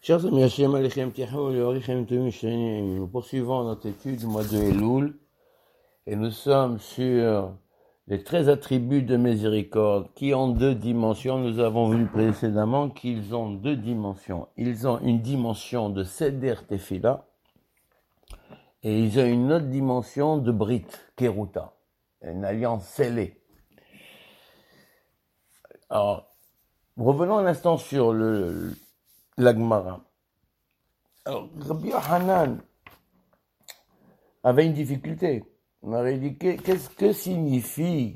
Chers amis, Hashem Alechem Tichou, Leorichem Tumim Shenim. Nous poursuivons notre étude du mois de Elul et nous sommes sur les 13 attributs de miséricorde qui ont deux dimensions. Nous avons vu précédemment qu'ils ont deux dimensions. Ils ont une dimension de Seder Tefila et ils ont une autre dimension de Brit, Keruta, une alliance scellée. Alors, revenons un instant sur la Gemara. Alors, Rabbi Yochanan avait une difficulté. On avait dit, qu'est-ce que signifie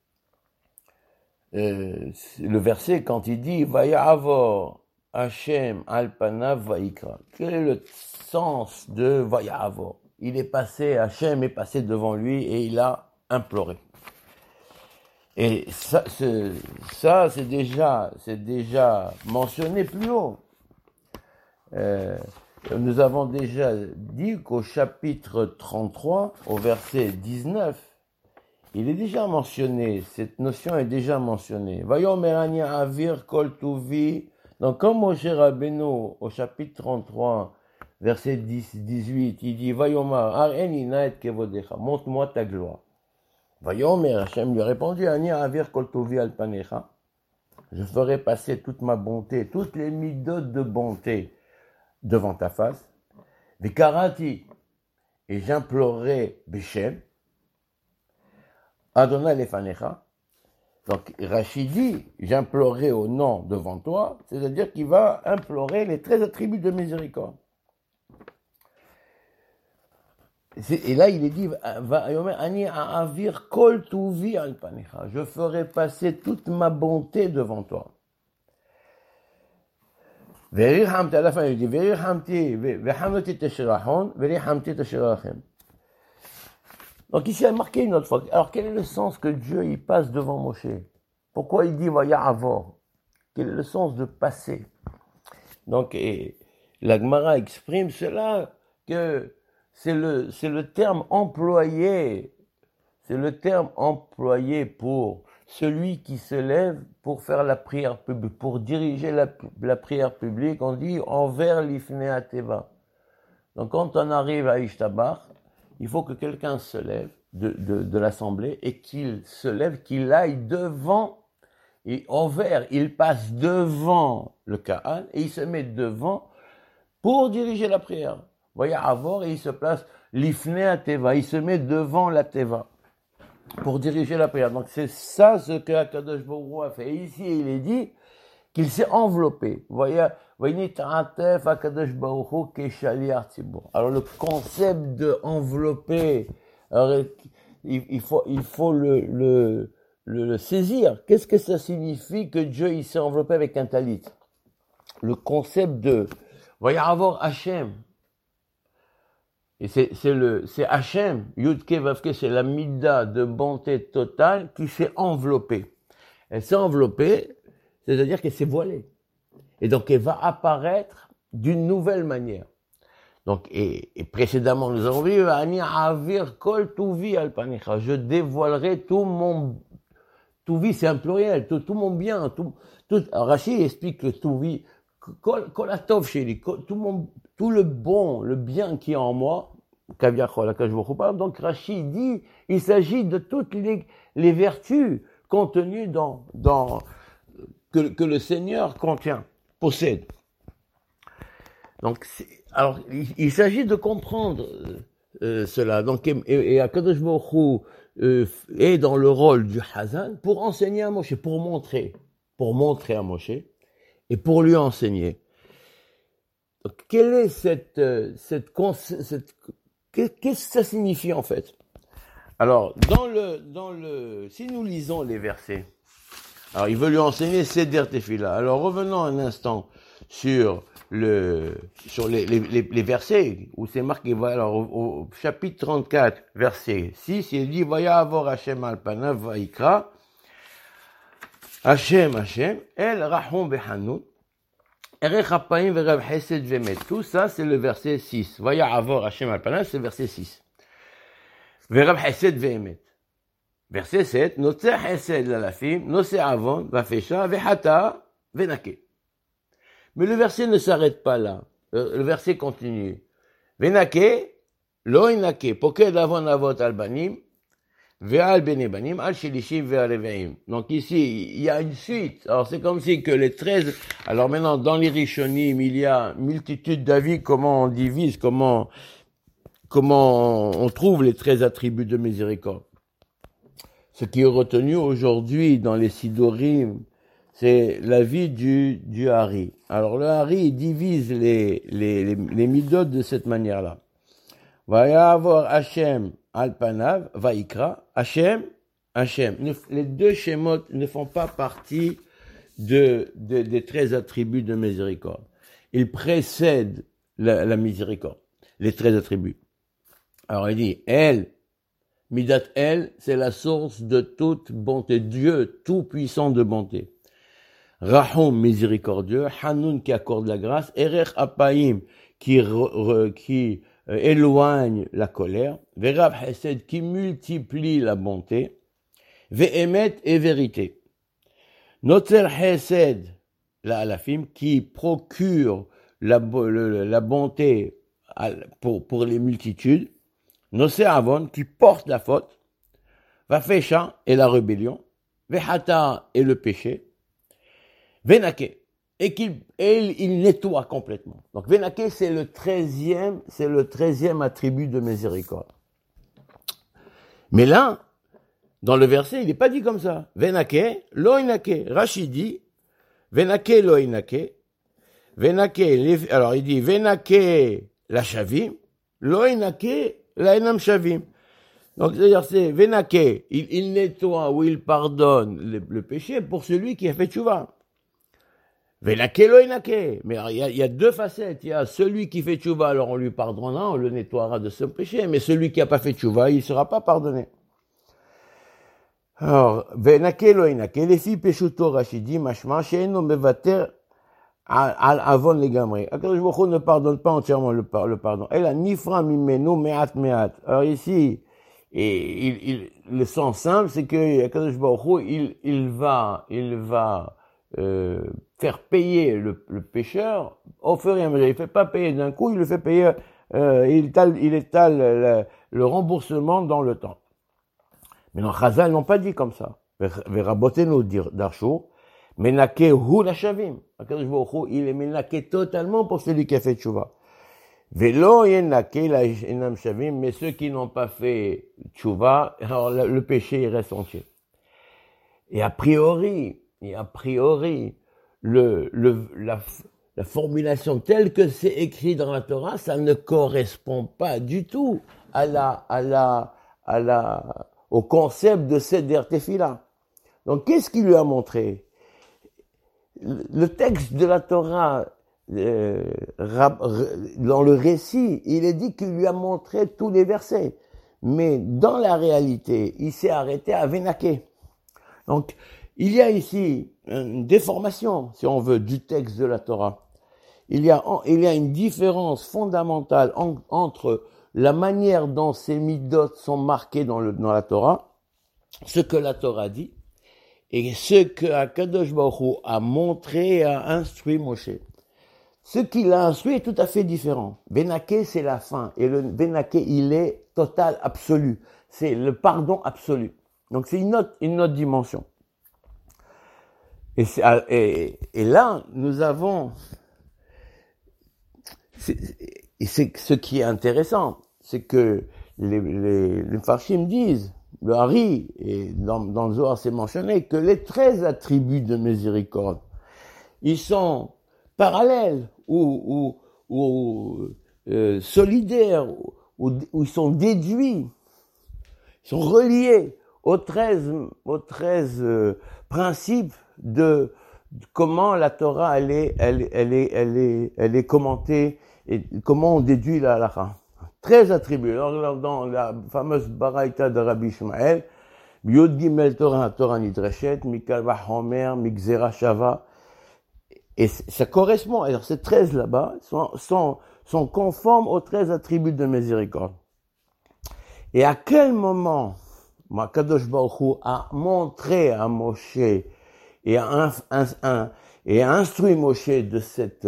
le verset quand il dit « Vaya'avor Hashem al panav va'ikra ». Quel est le sens de « Vaya'avor » ? Il est passé, Hashem est passé devant lui et il a imploré. Et ça c'est déjà mentionné plus haut. Nous avons déjà dit qu'au chapitre 33, au verset 19, il est déjà mentionné, cette notion est déjà mentionnée. Vayomer ani avir kol tuvi. Donc comme Moshe Rabbeinu, au chapitre 33, verset 18, il dit Vayomer ar'eni na'et kevodecha, montre-moi ta gloire. Vayomer, Hashem lui a répondu ani avir kol tuvi al panecha. Je ferai passer toute ma bonté, toutes les midot de bonté devant ta face, Vikarati, et j'implorerai Beshem, Adonai lefanecha. Donc Rashi dit, j'implorerai au nom devant toi, c'est-à-dire qu'il va implorer les 13 attributs de miséricorde. Et là il est dit, Ani avir kol tuvi al panecha, je ferai passer toute ma bonté devant toi. Verihamti, à la fin, il dit, Verihamti, Vehamati tesherachon, Verihamti tesherachem. Donc ici, il a marqué une autre fois. Alors, quel est le sens que Dieu, il passe devant Moshe? Pourquoi il dit, Vaya'avor? Quel est le sens de passer? Donc, la Gemara exprime cela, que c'est le terme employé, pour celui qui se lève pour faire la prière publique, pour diriger la prière publique, on dit envers l'ifnei teva. Donc quand on arrive à Ishtabar, il faut que quelqu'un se lève de l'assemblée et qu'il se lève, qu'il aille devant, et envers, il passe devant le Ka'an et il se met devant pour diriger la prière. Voyez, avant, et il se place l'ifnei teva, il se met devant la teva pour diriger la prière. Donc c'est ça ce que Akadosh Baruch Hu a fait. Et ici il est dit qu'il s'est enveloppé. Vous voyez, Akadosh Baruch Hu keshaliach tzibur. Alors le concept de envelopper, alors, il faut le saisir. Qu'est-ce que ça signifie que Dieu il s'est enveloppé avec un talit? Le concept de, voyez, avoir Hachem. Et c'est Hachem, Yudke Vavke, c'est la mida de bonté totale qui s'est enveloppée. Elle s'est enveloppée, c'est-à-dire qu'elle s'est voilée. Et donc elle va apparaître d'une nouvelle manière. Donc, et précédemment nous avons vu, Ani avir kol tuvi al panecha, je dévoilerai tout vie, c'est un pluriel, tout mon bien, Rachid explique que tuvi, kol atov sheli, tout le bon, le bien qui est en moi, donc Rachid dit, il s'agit de toutes les vertus contenues que le Seigneur possède. Donc, alors, il s'agit de comprendre cela. Donc, et Akadosh Baruch Hu est dans le rôle du Hazan pour enseigner à Moshe, pour montrer à Moshe et pour lui enseigner. Donc, quelle est qu'est-ce que ça signifie en fait? Alors, si nous lisons les versets, alors il veut lui enseigner Seder Tefila. Alors revenons un instant sur les versets où c'est marqué. Alors au chapitre 34, verset 6, il dit Vaya'avor Hashem al panav va'ikra Hashem El Rahum Behanun. Tout ça, c'est le verset 6. Vaya'avor Hashem al panav, c'est le verset 6. Verab Hesed ve'emet. Verset 7. Notzer Hesed lalafim, notzer avon, vafesha, vehata, venake. Mais le verset ne s'arrête pas là. Le verset continue. Venake, lo inake, poked avon avot albanim, ve'al benebanim, al shilishim ve'al reveim. Donc ici, il y a une suite. Alors c'est comme si que les 13, alors maintenant, dans les Rishonim, il y a une multitude d'avis, comment on divise, comment on trouve les 13 attributs de miséricorde. Ce qui est retenu aujourd'hui dans les Sidorim, c'est l'avis du Hari. Alors le Hari, il divise les midot de cette manière-là. Vayavor Hashem al-Panav, Vaikra, Hashem. Les deux Shemot ne font pas partie des 13 attributs de miséricorde. Ils précèdent la miséricorde, les 13 attributs. Alors il dit, Midat El, c'est la source de toute bonté. Dieu, tout puissant de bonté. Rahum, miséricordieux. Hanoun, qui accorde la grâce. Erech Apaim, qui éloigne la colère. Verab Hesed, qui multiplie la bonté. Ve'emet, et vérité. Noter Hesed, la Alafim, qui procure la bonté pour les multitudes. Nosé Avon, qui porte la faute. Vafecha, et la rébellion. Vehata, et le péché. Venake, et il nettoie complètement. Donc Venake, c'est le 13e attribut de miséricorde. Mais là, dans le verset, il n'est pas dit comme ça. Venake, lo inake. Rachid dit, Venake, lo inake. Venake, alors il dit, Venake, la shavim. Lo inake, la enam shavim. Donc, c'est-à-dire, c'est Venake, il nettoie ou il pardonne le péché pour celui qui a fait tchouva. Venake lo inake. Mais il y a deux facettes. Il y a celui qui fait tchouva, alors on lui pardonnera, on le nettoiera de son péché. Mais celui qui n'a pas fait tchouva, il ne sera pas pardonné. Alors, Venake lo inake. Les filles péchuto rachidi, mashma, she'eno mevater avon legamri. Akadosh Baruch Hu ne pardonne pas entièrement le pardon. Elle a nifra mimenu me'at me'at. Alors ici, le sens simple, c'est que Akadosh Baruch Hu, il va faire payer le pécheur au fur et à mesure. Il fait pas payer d'un coup, il le fait payer, il étale le remboursement dans le temps. Mais non, Chazal n'ont pas dit comme ça. Verabotenu darshu, menake hu lashavim. Akadosh Baruch Hu, il est menake totalement pour celui qui a fait tchouva. Velo yenake la enam shavim, mais ceux qui n'ont pas fait tchouva, alors le péché il reste entier. Et a priori, la formulation telle que c'est écrit dans la Torah, ça ne correspond pas du tout au concept de Seder Tefila. Donc, qu'est-ce qu'il lui a montré? Le texte de la Torah, dans le récit, il est dit qu'il lui a montré tous les versets. Mais dans la réalité, il s'est arrêté à Venake. Donc, il y a ici une déformation, si on veut, du texte de la Torah. Il y a une différence fondamentale entre la manière dont ces midot sont marqués dans la Torah, ce que la Torah dit, et ce que Akadosh Baruch Hu a montré et a instruit Moshe. Ce qu'il a instruit est tout à fait différent. Venake, c'est la fin. Et le Venake, il est total, absolu. C'est le pardon absolu. Donc c'est une autre dimension. Et là, nous avons... c'est ce qui est intéressant, c'est que les Farshim disent, le Hari, et dans le Zohar c'est mentionné, que les 13 attributs de miséricorde, ils sont parallèles ou solidaires, ou ils sont déduits, ils sont reliés aux 13 principes de comment la Torah elle est commentée et comment on déduit la halakha. 13 attributs. Alors, dans la fameuse Baraita de Rabbi Ishmael, Yod Gimel Torah Nidreshet, Mikal Vahomer, Mikzera Shava, et ça correspond. Alors ces 13 là-bas sont conformes aux 13 attributs de miséricorde. Et à quel moment Kadosh Baruch Hu a montré à Moshe et et a instruit Moshe de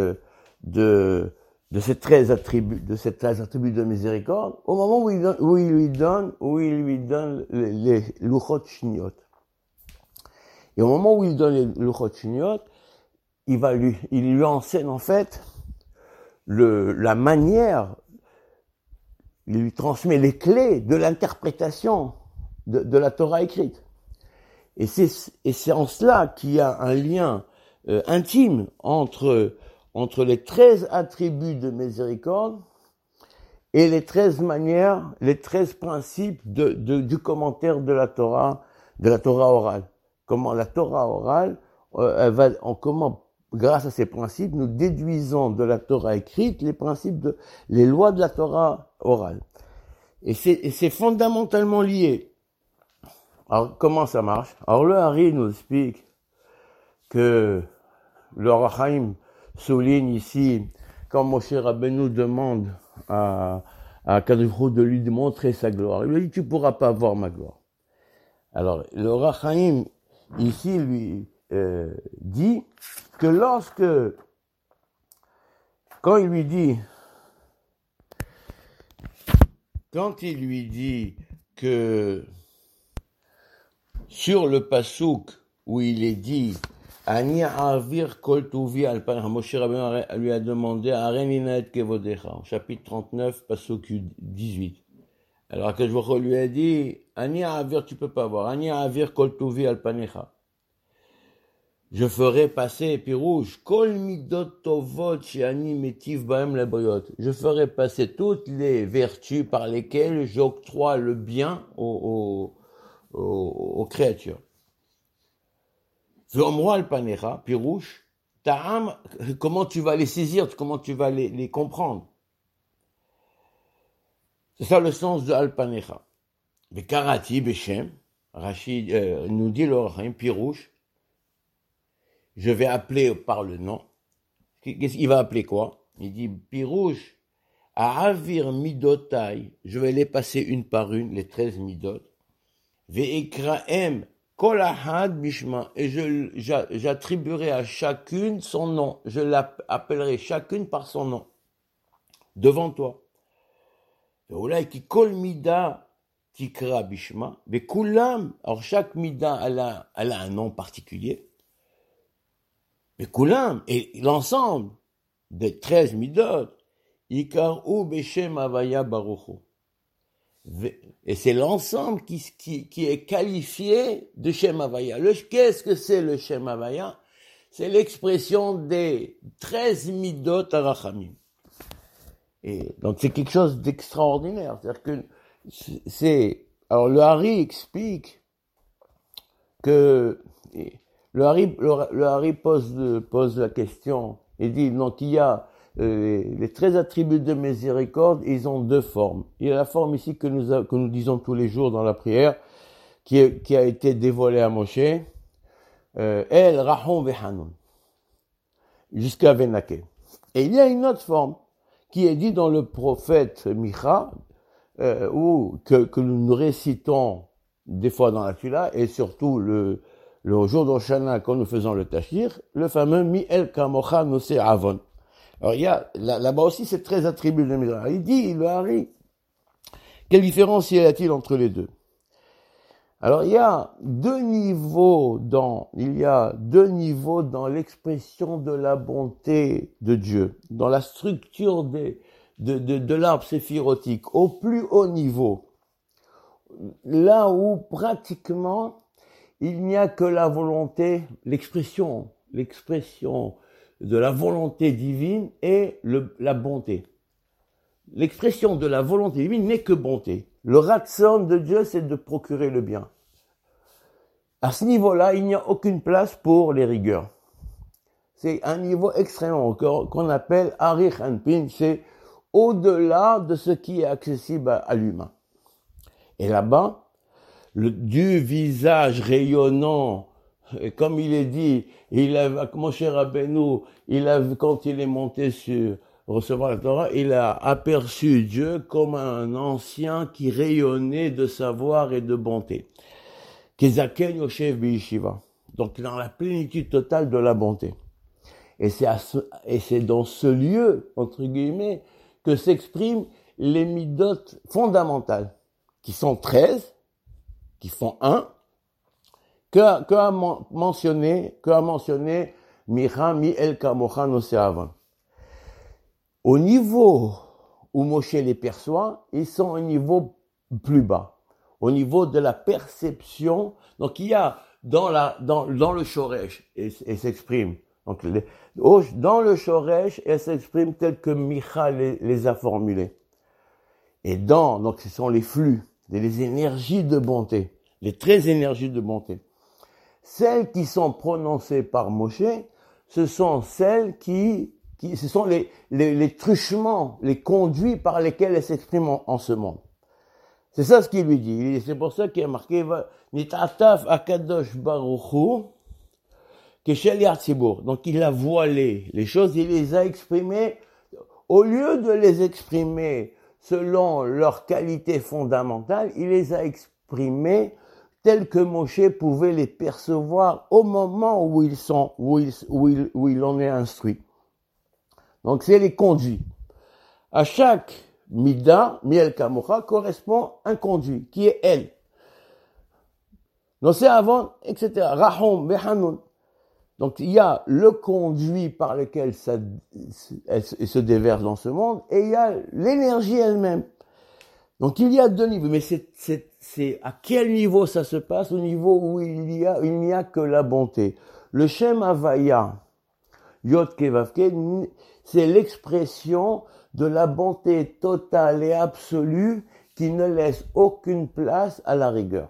ces 13 attributs de miséricorde, au moment où il lui donne les Luchot Shniot. Et au moment où il donne les Luchot Shniot, il lui enseigne en fait la manière, il lui transmet les clés de l'interprétation de la Torah écrite. Et c'est en cela qu'il y a un lien intime entre les 13 attributs de miséricorde et les 13 manières, les 13 principes du commentaire de la Torah orale. Comment la Torah orale, comment, grâce à ces principes, nous déduisons de la Torah écrite les lois de la Torah orale. Et c'est fondamentalement lié. Alors, comment ça marche? Alors, le Hari nous explique que le Ohr HaChaim souligne ici, quand Moshe Rabbeinu demande à Kadosh Baruch Hu de lui montrer sa gloire, il lui dit, tu pourras pas voir ma gloire. Alors, le Ohr HaChaim, ici, lui dit que quand il lui dit que sur le pasouk où il est dit Ani avir kol tuvi al panach, Moshe Rabbeinu lui a demandé Arenina et kevodecha, au chapitre 39, pasouk 18. Alors Akadosh Baruch Hu lui a dit Ani avir, tu peux pas voir, Ani avir kol tuvi al panecha. Je ferai passer, pirouche, kol midot tovot she'ani metiv bahem labriot. Je ferai passer toutes les vertus par lesquelles j'octroie le bien aux créatures. V'omro al panecha, pirouche, ta'am, comment tu vas les saisir, comment tu vas les comprendre. C'est ça le sens de al panecha. Bekarati, beshem, Rachid nous dit le Ohr HaChaim, pirouche, je vais appeler par le nom. Il va appeler quoi? Il dit, pirouche, à avir midotai, je vais les passer une par une, les 13 midot. Ve'ekraem kol ahad bishma, et j'attribuerai à chacune son nom. Je l'appellerai chacune par son nom. Devant toi. Ve'olai ki kol mida tikra bishma, ve'kulam, alors chaque mida, elle a un nom particulier. Mais Koulam, et l'ensemble des 13 midot, Ikarou Beshem Havaya Baruchu. Et c'est l'ensemble qui est qualifié de Shem Havaya. Qu'est-ce que c'est le Shem Havaya? C'est l'expression des 13 midot Arachamim. Et donc c'est quelque chose d'extraordinaire. C'est-à-dire que alors le Hari explique que, le Hari pose la question et dit, donc il y a les 13 attributs de miséricorde, ils ont deux formes. Il y a la forme ici que nous disons tous les jours dans la prière, qui a été dévoilée à Moshe, El Rahon Vehanun, jusqu'à Venake. Et il y a une autre forme qui est dit dans le prophète Micha, que nous récitons des fois dans la Tula, et surtout le jour d'Oshana, quand nous faisons le Tashir, le fameux Mi-El Kamocha Nose Avon. Alors, il y a, là-bas aussi, c'est 13 attributs de miséricorde. Il dit, le Hari, quelle différence y a-t-il entre les deux? Alors, il y a deux niveaux dans l'expression de la bonté de Dieu, dans la structure de l'arbre séphirotique, au plus haut niveau. Là où, pratiquement, il n'y a que la volonté, l'expression de la volonté divine et la bonté. L'expression de la volonté divine n'est que bonté. Le ratson de Dieu, c'est de procurer le bien. À ce niveau-là, il n'y a aucune place pour les rigueurs. C'est un niveau extrêmement encore qu'on appelle Arich Anpin, c'est au-delà de ce qui est accessible à l'humain. Et là-bas, du visage rayonnant, comme il est dit, Moshe Rabbeinu, quand il est monté sur recevoir la Torah, il a aperçu Dieu comme un ancien qui rayonnait de savoir et de bonté. Kezaken Yoshev B'Yeshiva. Donc dans la plénitude totale de la bonté. Et c'est dans ce lieu, entre guillemets, que s'expriment les midotes fondamentales, qui sont 13, qui font 1, que a mentionné Mira Mi'el Kamocha Noseavan. Au niveau où Moshe les perçoit, ils sont au niveau plus bas, au niveau de la perception. Donc il y a dans le Shoresh, et s'exprime. Donc dans le Shoresh, elle s'exprime tel que Micha les a formulés. Et donc ce sont les flux, les énergies de bonté, les 13 énergies de bonté. Celles qui sont prononcées par Moshe, ce sont celles ce sont les truchements, les conduits par lesquels elle s'exprime en ce monde. C'est ça ce qu'il lui dit. C'est pour ça qu'il y a marqué Nitataf Akadosh Baruchu Keshel Yatzibur. Donc il a voilé les choses, il les a exprimées, au lieu de les exprimer selon leur qualité fondamentale, il les a exprimées telles que Moshe pouvait les percevoir au moment où il en est instruit. Donc c'est les conduits. À chaque Mida, Miel Kamocha, correspond un conduit, qui est elle. Nosé avant, etc. Rahom, Behanoun. Donc il y a le conduit par lequel elle se déverse dans ce monde, et il y a l'énergie elle-même. Donc il y a 2 niveaux, mais c'est à quel niveau ça se passe? Au niveau où il n'y a que la bonté. Le Shem Havaya, Yod Kevavke, c'est l'expression de la bonté totale et absolue qui ne laisse aucune place à la rigueur.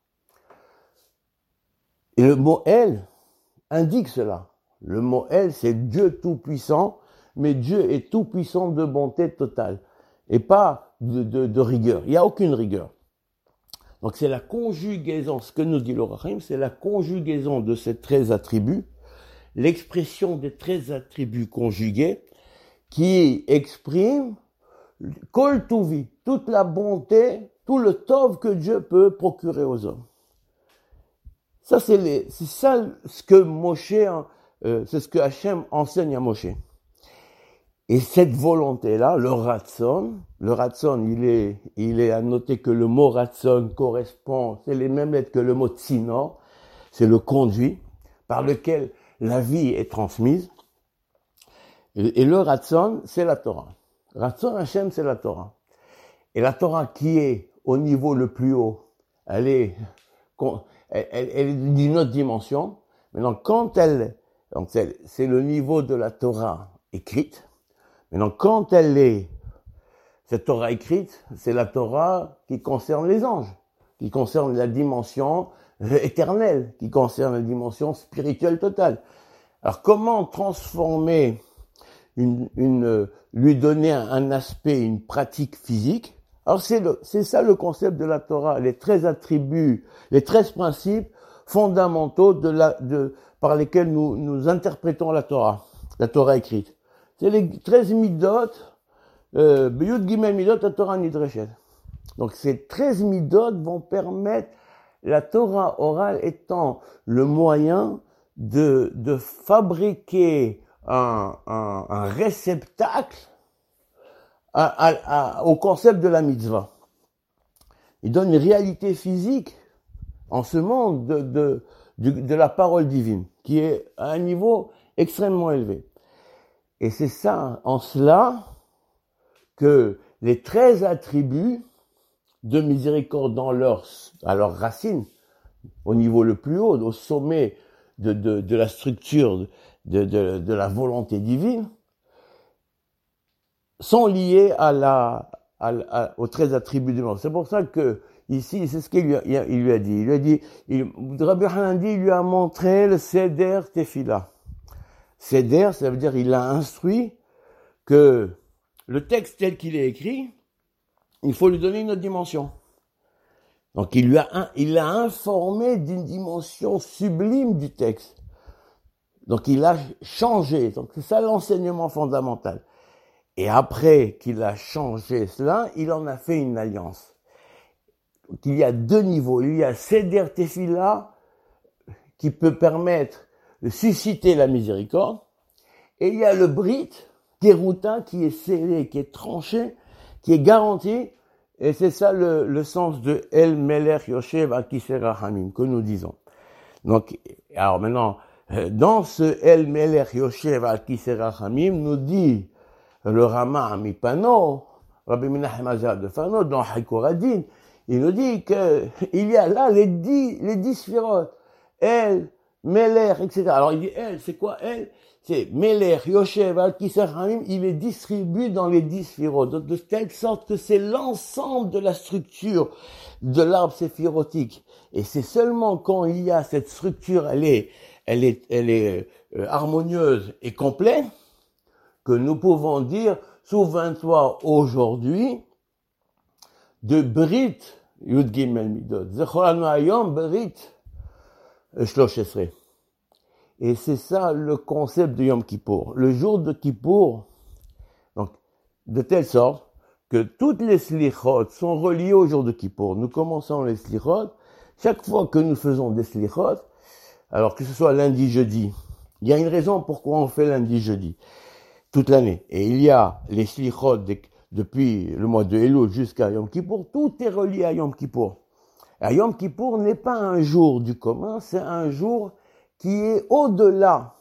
Et le mot El indique cela. Le mot El, c'est Dieu tout-puissant, mais Dieu est tout-puissant de bonté totale et pas de rigueur. Il n'y a aucune rigueur. Donc c'est la conjugaison, ce que nous dit le Rachim, c'est la conjugaison de ces 13 attributs, l'expression des 13 attributs conjugués qui exprime Kol Tuvi, toute la bonté, tout le tov que Dieu peut procurer aux hommes. Ça, c'est ça ce que Moshe, c'est ce que Hachem enseigne à Moshe. Et cette volonté-là, le Ratson, il est à noter que le mot Ratson correspond, c'est les mêmes lettres que le mot Tsinor, c'est le conduit par lequel la vie est transmise. Et le Ratson, c'est la Torah. Ratson Hachem, c'est la Torah. Et la Torah qui est au niveau le plus haut, elle est d'une autre dimension. Maintenant, c'est le niveau de la Torah écrite. Maintenant, quand cette Torah écrite, c'est la Torah qui concerne les anges, qui concerne la dimension éternelle, qui concerne la dimension spirituelle totale. Alors, comment transformer lui donner un aspect, une pratique physique? Alors, c'est ça le concept de la Torah, les 13 attributs, les 13 principes fondamentaux par lesquels nous interprétons la Torah écrite. C'est les 13 midot, Beyud Gimel midot, la Torah Nidreshet. Donc ces 13 midot vont permettre, la Torah orale étant le moyen de fabriquer un réceptacle au concept de la mitzvah. Il donne une réalité physique en ce monde de la parole divine, qui est à un niveau extrêmement élevé. Et c'est ça, en cela, que les 13 attributs de miséricorde à leur racine, au niveau le plus haut, au sommet de la structure de la volonté divine, sont liés aux 13 attributs du monde. C'est pour ça que, ici, c'est ce qu'il lui a dit. Rabbi Hanandi lui a montré le Seder Tefila. Seder, ça veut dire il a instruit que le texte tel qu'il est écrit, il faut lui donner une autre dimension. Donc il l'a informé d'une dimension sublime du texte. Donc il a changé. Donc c'est ça l'enseignement fondamental. Et après qu'il a changé cela, il en a fait une alliance. Donc il y a 2 niveaux. Il y a Seder Tefila qui peut permettre de susciter la miséricorde. et il y a le Brit, Keruta, qui est scellé, qui est tranché, qui est garanti, et c'est ça le sens de El Melech Yoshev al Kisei Rachamim, que nous disons. Donc, alors maintenant, dans ce El Melech Yoshev al Kisei Rachamim, nous dit le Rama Mipano, Rabbi Menachem Azar de Fano, dans Haikoradin, il nous dit que il y a là les 10 sphirotes, El, Melech, etc. Alors il dit El, c'est quoi El? C'est Melech, Yoshev, Al Kisei Rachamim, il est distribué dans les 10 sphirotes, de telle sorte que c'est l'ensemble de la structure de l'arbre séphirotique. Et c'est seulement quand il y a cette structure, elle est harmonieuse et complète, que nous pouvons dire, souviens-toi aujourd'hui de Brit, Yud Gimel Midot, Zechoranu Hayom Brit, Shlosh Esrei. Et c'est ça le concept de Yom Kippour. Le jour de Kippour, donc, de telle sorte que toutes les slichot sont reliées au jour de Kippour. Nous commençons les slichot. Chaque fois que nous faisons des slichot, alors que ce soit lundi, jeudi, il y a une raison pourquoi on fait lundi, jeudi, toute l'année. Et il y a les slichot depuis le mois de Elul jusqu'à Yom Kippour. Tout est relié à Yom Kippour. Et Yom Kippour n'est pas un jour du commun, c'est un jour qui est au-delà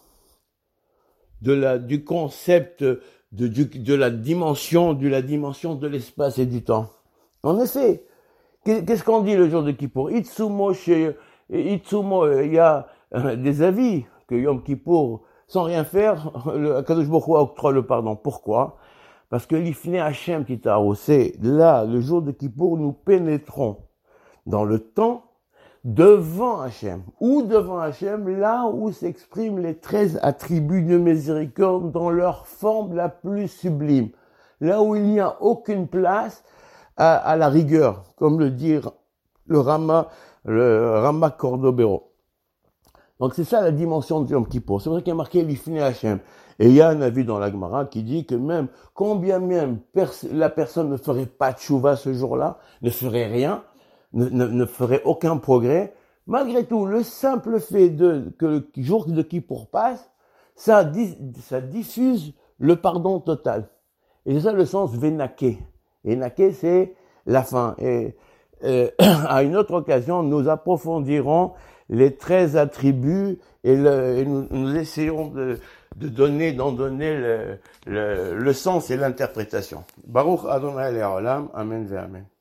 du concept de la dimension de l'espace et du temps. En effet, qu'est-ce qu'on dit le jour de Kippour? Itsumo, il y a des avis que Yom Kippour, sans rien faire, le Akadosh Baruch Hu octroie le pardon. Pourquoi? Parce que l'Ifne Hashem Titaro, c'est là, le jour de Kippour, nous pénétrons dans le temps devant Hachem, là où s'expriment les 13 attributs de miséricorde dans leur forme la plus sublime, là où il n'y a aucune place à la rigueur, comme le dit le Rama Cordobero. Donc c'est ça la dimension de Yom Kippour. C'est vrai qu'il y a marqué l'Ifne Hachem. Et il y a un avis dans la Gemara qui dit que même, combien même la personne ne ferait pas de tchouva ce jour-là, ne ferait rien, ne ferait aucun progrès, malgré tout, le simple fait que le jour de Kippour passe, ça diffuse le pardon total. Et c'est ça le sens Venaké. Et Naké, c'est la fin. Et à une autre occasion, nous approfondirons les 13 attributs et nous essayerons d'en donner le sens et l'interprétation. Baruch Adonai Le'olam, Amen ve Amen.